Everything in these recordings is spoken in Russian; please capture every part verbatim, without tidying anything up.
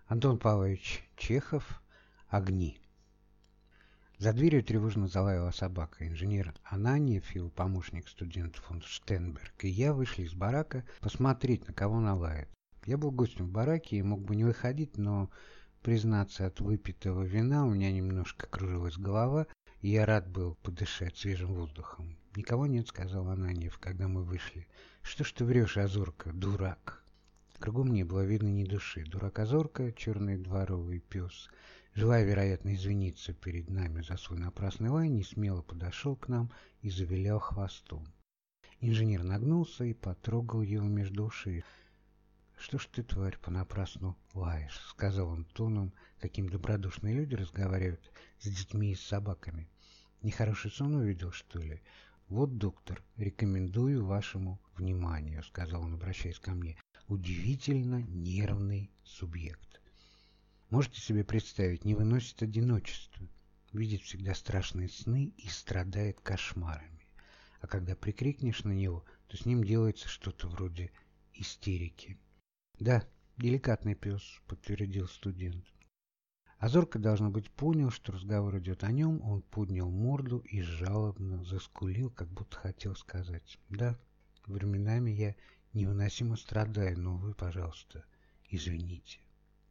Антон Павлович Чехов. Огни. За дверью тревожно залаяла собака. Инженер Ананьев, его помощник, студент фон Штенберг, и я вышли из барака посмотреть, на кого она лает. Я был гостем в бараке и мог бы не выходить, но, признаться, от выпитого вина у меня немножко кружилась голова, и я рад был подышать свежим воздухом. «Никого нет», — сказал Ананьев, когда мы вышли. «Что ж ты врешь, Азорка, дурак?» Кругом не было видно ни души. Дурак-Азорка, черный дворовый пес, желая, вероятно, извиниться перед нами за свой напрасный лай, несмело подошел к нам и завилял хвостом. Инженер нагнулся и потрогал его между ушей. «Что ж ты, тварь, понапрасну лаешь?» — сказал он тоном, каким добродушные люди разговаривают с детьми и с собаками. «Нехороший сон увидел, что ли? Вот, доктор, рекомендую вашему вниманию», — сказал он, обращаясь ко мне. «Удивительно нервный субъект. Можете себе представить, не выносит одиночества, видит всегда страшные сны и страдает кошмарами. А когда прикрикнешь на него, то с ним делается что-то вроде истерики». «Да, деликатный пес», — подтвердил студент. Азорка, должно быть, понял, что разговор идет о нем. Он поднял морду и жалобно заскулил, как будто хотел сказать: «Да, временами я невыносимо страдаю, но вы, пожалуйста, извините».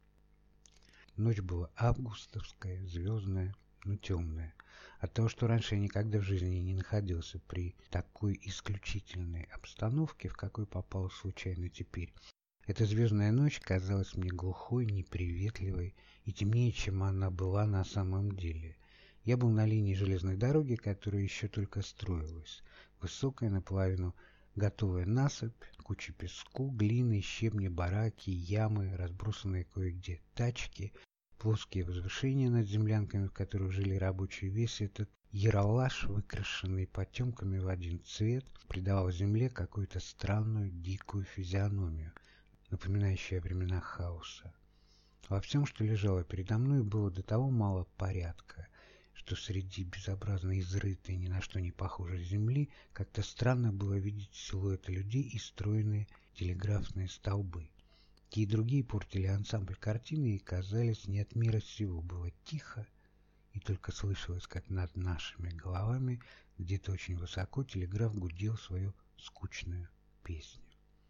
Ночь была августовская, звездная, но темная. От того, что раньше я никогда в жизни не находился при такой исключительной обстановке, в какой попал случайно теперь, эта звездная ночь казалась мне глухой, неприветливой и темнее, чем она была на самом деле. Я был на линии железной дороги, которая еще только строилась. Высокая, наполовину готовая насыпь, куча песку, глины, щебни, бараки, ямы, разбросанные кое-где тачки, плоские возвышения над землянками, в которых жили рабочие. Весь этот яролаж, выкрашенный потемками в один цвет, придавал земле какую-то странную, дикую физиономию, напоминающую о временах хаоса. Во всем, что лежало передо мной, было до того мало порядка, что среди безобразно изрытой, ни на что не похожей земли как-то странно было видеть силуэты людей и стройные телеграфные столбы. Те и другие портили ансамбль картины и казались не от мира сего. Было тихо, и только слышалось, как над нашими головами где-то очень высоко телеграф гудел свою скучную песню.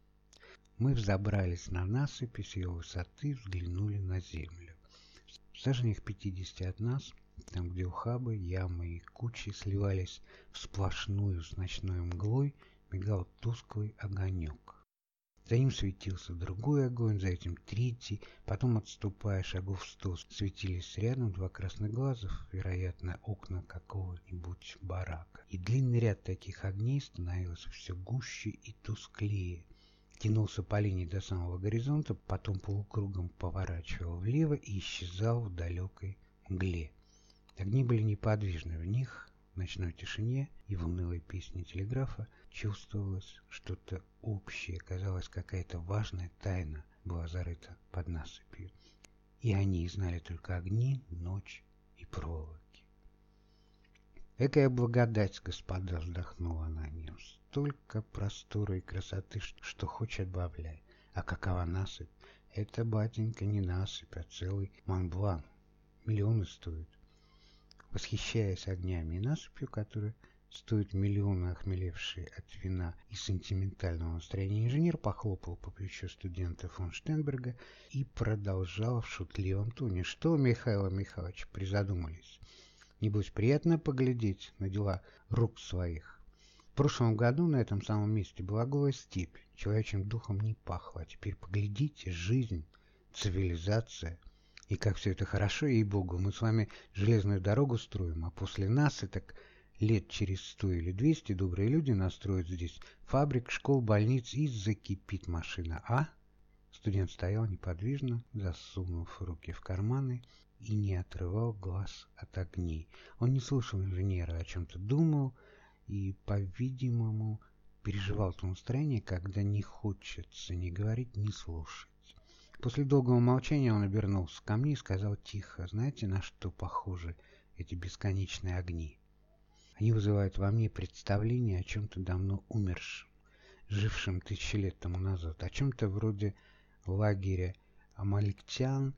Мы взобрались на насыпь и с ее высоты взглянули на землю. В саженях пятидесяти от нас, там, где ухабы, ямы и кучи сливались в сплошную с ночной мглой, мигал тусклый огонек. За ним светился другой огонь, за этим третий, потом, отступая шагов сто, светились рядом два красных глазов, вероятно, окна какого-нибудь барака. И длинный ряд таких огней становился все гуще и тусклее, тянулся по линии до самого горизонта, потом полукругом поворачивал влево и исчезал в далекой мгле. Огни были неподвижны, в них, в ночной тишине и в унылой песне телеграфа, чувствовалось что-то общее, казалось, какая-то важная тайна была зарыта под насыпью. И они знали только огни, ночь и проволоки. «Экая благодать, господа!» — вздохнула она. «Столько простора и красоты, что хоть отбавляй. А какова насыпь? Это, батенька, не насыпь, а целый Монблан. Миллионы стоит». Восхищаясь огнями и насыпью, которая стоит миллионы, охмелевшие от вина и сентиментального настроения, инженер похлопал по плечу студента фон Штенберга и продолжал в шутливом тоне: «Что, Михаил Михайлович, призадумались? Небось, приятно поглядеть на дела рук своих. В прошлом году на этом самом месте была голая степь, человечьим духом не пахло, а теперь поглядите, жизнь, цивилизация. И как все это хорошо, ей-богу, мы с вами железную дорогу строим, а после нас, и так лет через сто или двести, добрые люди настроят здесь фабрик, школ, больниц, и закипит машина, а?» Студент стоял неподвижно, засунув руки в карманы, и не отрывал глаз от огней. Он не слушал инженера, о чем-то думал и, по-видимому, переживал то настроение, когда не хочется ни говорить, ни слушать. После долгого молчания он обернулся ко мне и сказал тихо: «Знаете, на что похожи эти бесконечные огни? Они вызывают во мне представление о чем-то давно умершем, жившем тысячи лет тому назад, о чем-то вроде лагеря амаликтян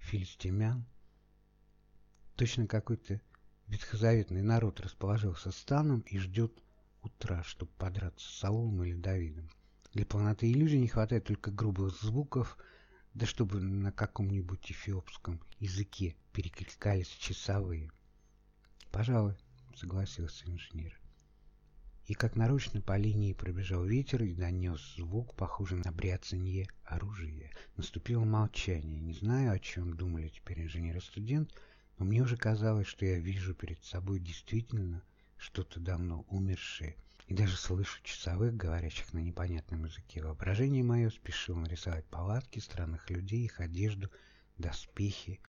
филистимлян. Точно какой-то ветхозаветный народ расположился станом и ждет утра, чтобы подраться с Саулом или Давидом. Для полноты иллюзии не хватает только грубых звуков, да чтобы на каком-нибудь эфиопском языке перекликались часовые. «Пожалуй», — согласился инженер. И как нарочно по линии пробежал ветер и донес звук, похожий на бряцанье оружия. Наступило молчание. Не знаю, о чем думали теперь инженер и студент, но мне уже казалось, что я вижу перед собой действительно что-то давно умершее, и даже слышу часовых, говорящих на непонятном языке. Воображение мое спешило нарисовать палатки, странных людей, их одежду, доспехи,